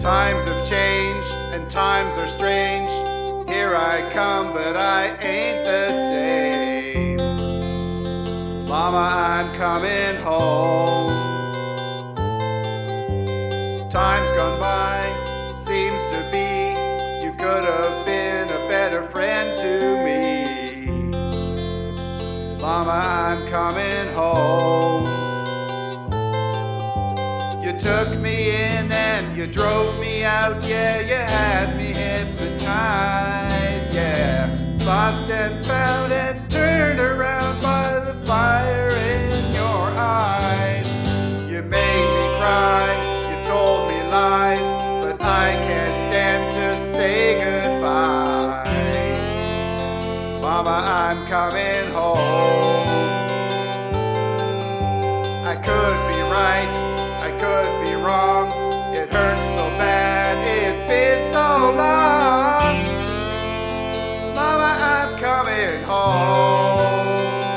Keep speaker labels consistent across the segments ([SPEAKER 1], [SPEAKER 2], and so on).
[SPEAKER 1] Times have changed and times are strange. Here I come, but I ain't the same. Mama, I'm coming home. Time's gone by, seems to be you could have been a better friend to me. Mama, I'm coming home. You took me in and you drove me out, yeah, you had me hypnotized, yeah. Lost and found and turned around by the fire in your eyes. You made me cry, you told me lies, but I can't stand to say goodbye. Mama, I'm coming home. I could be right, I could be wrong. It hurts so bad, it's been so long. Mama, I'm coming home.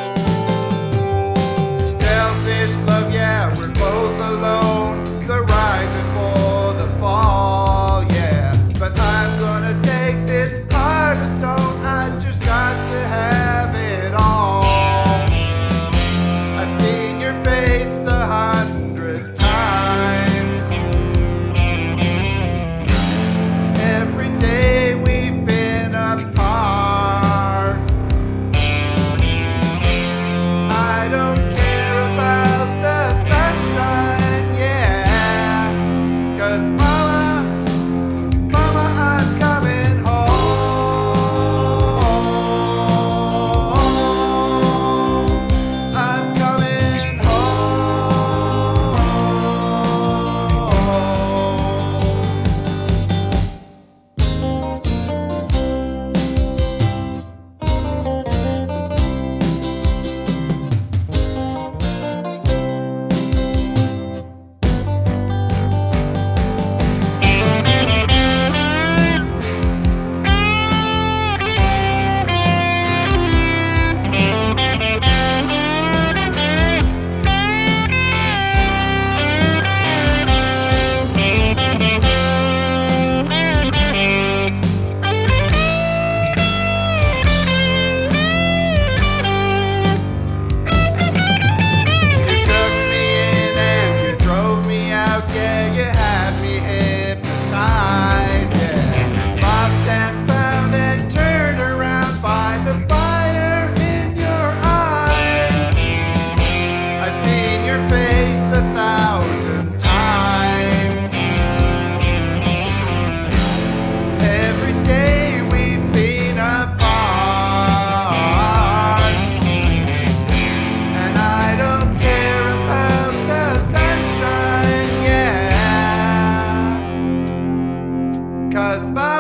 [SPEAKER 1] Selfish love, yeah, we're both alone. The ride before the fall, yeah. But I'm gonna take this heart of stone. I just got to have it all. I've seen your face 100 times. Every day we've been apart. I don't care about the sunshine, yeah. 'Cause mama, I'm coming home. I'm coming home. Cause